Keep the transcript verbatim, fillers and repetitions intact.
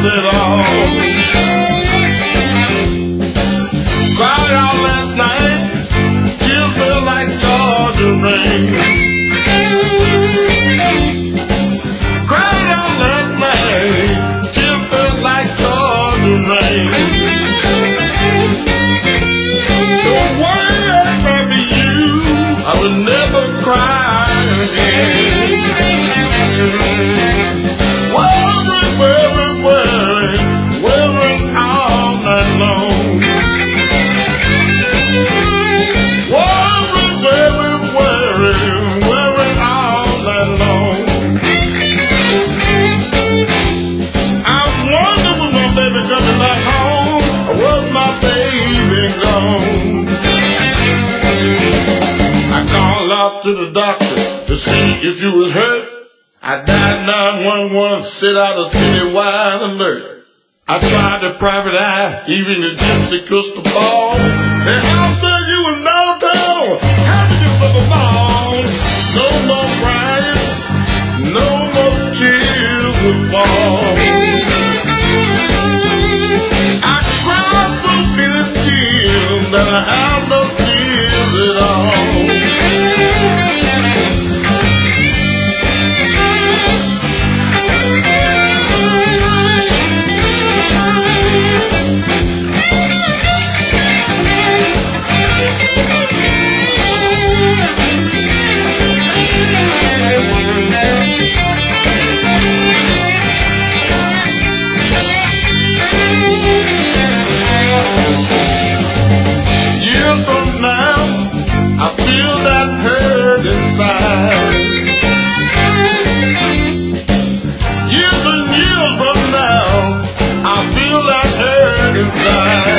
feel it all. Cried out last night, tears feel like Georgia rain. Cried out last night, tears feel like Georgia rain. Don't worry about you, I will never cry again. Worry, worry, worry, worry all night long. Worry, worry, worry, worry all night long. I wonder when my baby coming back home, or was my baby gone? I called out to the doctor to see if you was hurt. I dialed nine one one, set out a citywide alert. I tried the private eye, even the gypsy crystal ball. And how said you was downtown, how did you flip a ball? No more crying, no more tears would fall. I cried so many tears that I have no tears at all. Years from now, I feel that hurt inside. Years and years from now, I feel that hurt inside.